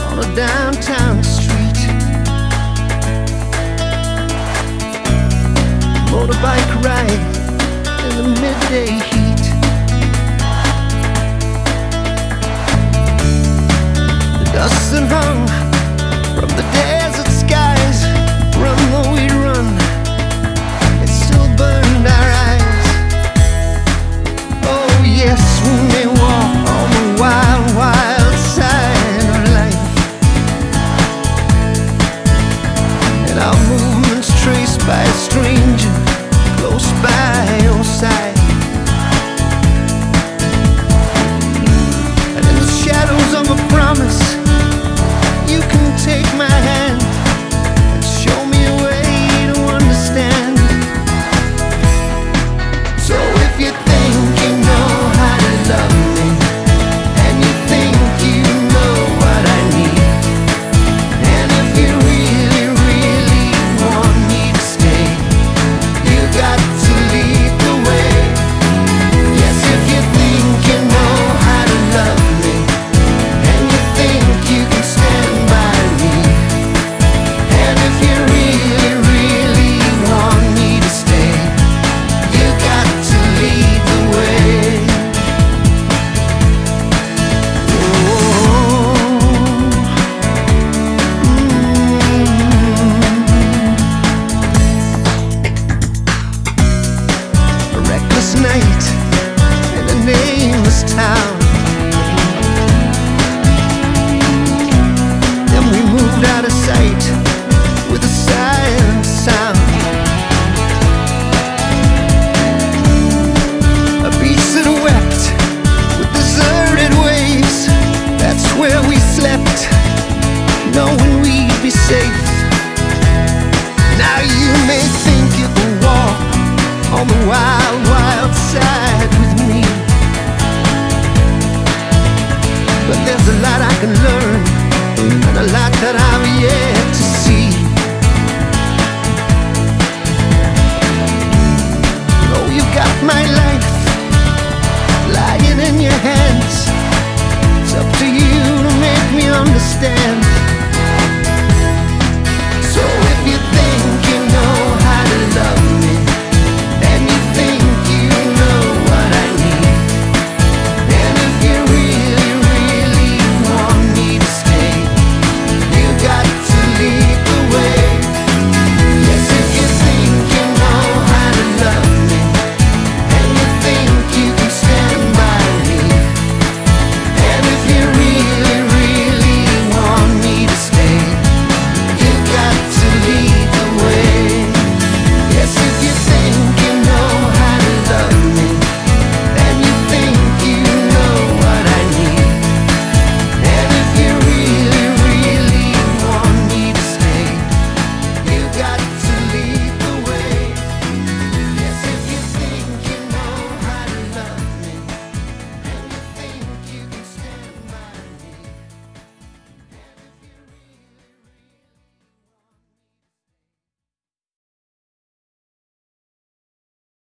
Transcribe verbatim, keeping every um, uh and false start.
on a downtown street. Motorbike ride in the midday heat. The dust that hung from the desert skies, run though we run, it still burned our eyes. Oh yes, we may walk on the wild, wild side of life, and our movements traced by a stranger close by your side. And in the shadows of a promise, you can take my hand and show me a way to understand. So if you think you know how to love me, and you think you know what I need, and if you really, really want me to stay, you got to lead the way. Yes, if you think you know how to love me, and you think you can stand by me, and if you really, really want me to stay, you got to lead the way. A reckless night in a nameless town. Then we moved out of sight with a silent sound. A beach that wept with deserted waves, that's where we slept, knowing we'd be safe. Now you may think you can walk on the wild, wild side with me, but there's a lot I can learn, and a lot that I've yet to see. Oh, you've got my life lying in your hands. It's up to you to make me understand.